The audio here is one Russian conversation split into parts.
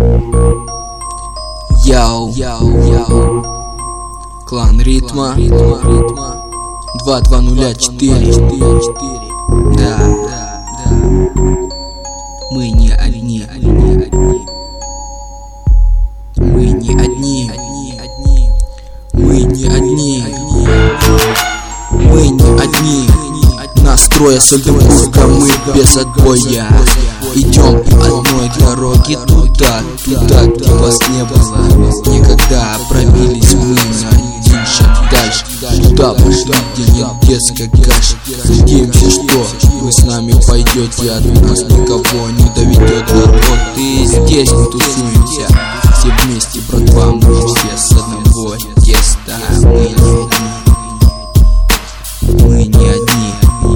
Яу, клан ритма 2204. Да, мы не одни. Мы не одни. Мы не одни. Мы не одни. Настроя Сольденбурга мы без отбоя. Идем по одной дороге туда, где вас не было никогда. Пробились мы на один шаг дальше, туда пошли, где нет детской каши. Надеемся, что вы с нами пойдете, от нас никого не доведет. Вот и здесь мы тусуемся, все вместе, братва, мы все с одного теста. Мы не одни.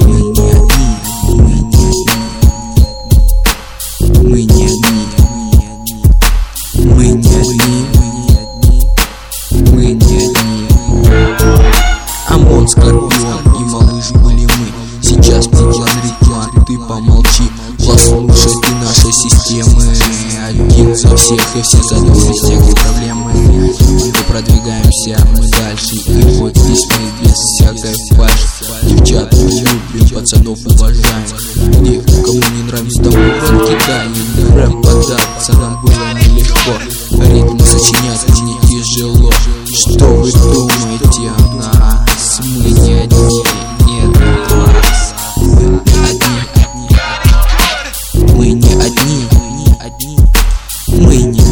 ОМОН, Скорпион и малыш были мы. Сейчас план ритма, ты помолчи. Послушай ты нашей системы. Один за всех и все за двое, всех проблемы. Мы продвигаемся, мы дальше. И вот здесь мы без всякой фальши. Девчат мы любим, пацанов уважаем. Где кому не нравится, тому рот кидаем. Рэп податься нам было нелегко. Ритмы сочинять мне тяжело. Что вы думаете о нас? Мы не одни, нет глаз. Мы не одни. Мы не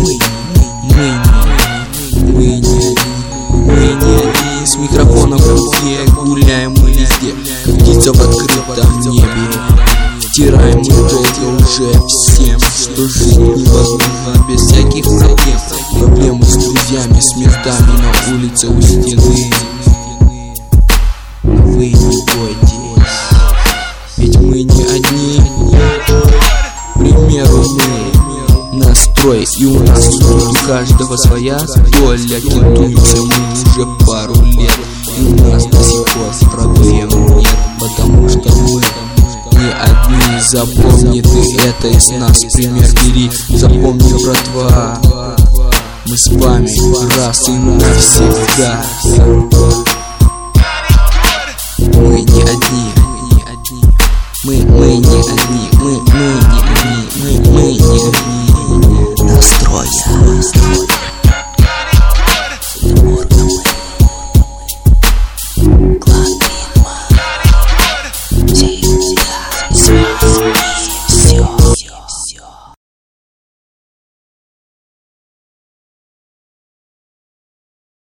одни. С микрофоном в руке гуляем мы везде, как птица в открытом небе. Стираем мы долго уже всем, что жить невозможно без всяких проблем. Проблемы с друзьями, с ментами на улице у стены. Но вы не бойтесь, ведь мы не одни. К примеру, мы настрой, и у нас тут у каждого своя доля. Кентуемся мы уже пару лет, и у нас до сих пор проблем нет, потому что мы не одни. Запомни ты это, из нас пример бери. Запомни, братва, мы с вами раз и навсегда. Мы не одни. Мы не одни. Мы не одни.